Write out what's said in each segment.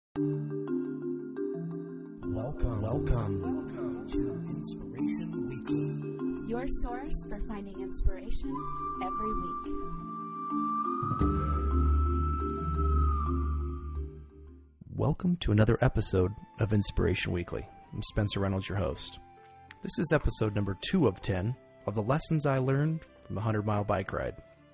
Welcome to Inspiration Weekly, your source for finding inspiration every week. Welcome to another episode of Inspiration Weekly. I'm Spencer Reynolds, your host. This is episode number 2 of 10 of the lessons I learned from a 100-mile bike ride.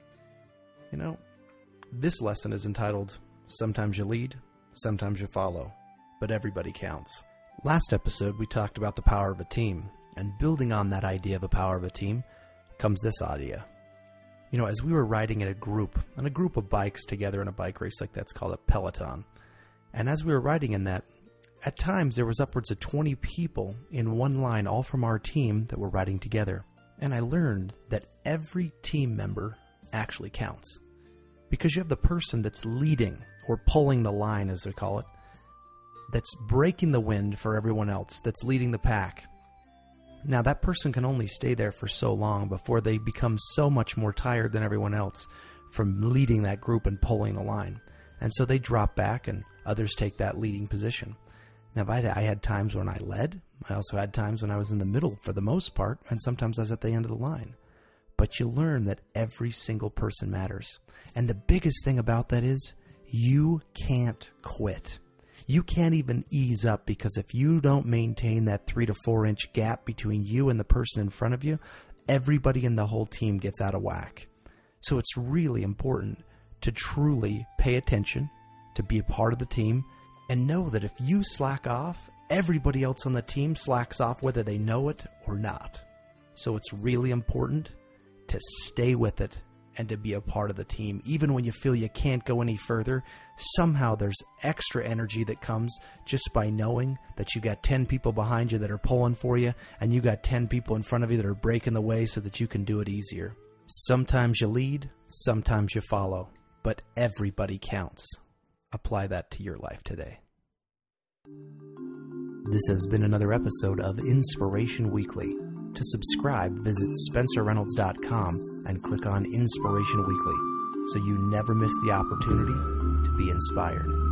You know, this lesson is entitled, Sometimes You Lead, Sometimes You Follow, but Everybody Counts. Last episode, we talked about the power of a team, and building on that idea of the power of a team comes this idea. You know, as we were riding in a group of bikes together in a bike race like that's called a peloton, and as we were riding in that, at times there was upwards of 20 people in one line, all from our team that were riding together. And I learned that every team member actually counts. Because you have the person that's leading, or pulling the line as they call it, that's breaking the wind for everyone else, that's leading the pack. Now that person can only stay there for so long before they become so much more tired than everyone else from leading that group and pulling the line. And so they drop back and others take that leading position. Now I had times when I led. I also had times when I was in the middle for the most part, and sometimes I was at the end of the line. But you learn that every single person matters. And the biggest thing about that is you can't quit. You can't even ease up, because if you don't maintain that 3 to 4 inch gap between you and the person in front of you, everybody in the whole team gets out of whack. So it's really important to truly pay attention, to be a part of the team, and know that if you slack off, everybody else on the team slacks off whether they know it or not. So it's really important to stay with it and to be a part of the team. Even when you feel you can't go any further, somehow there's extra energy that comes just by knowing that you got 10 people behind you that are pulling for you, and you got 10 people in front of you that are breaking the way so that you can do it easier. Sometimes you lead, sometimes you follow, but everybody counts. Apply that to your life today. This has been another episode of Inspiration Weekly. To subscribe, visit SpencerReynolds.com and click on Inspiration Weekly so you never miss the opportunity to be inspired.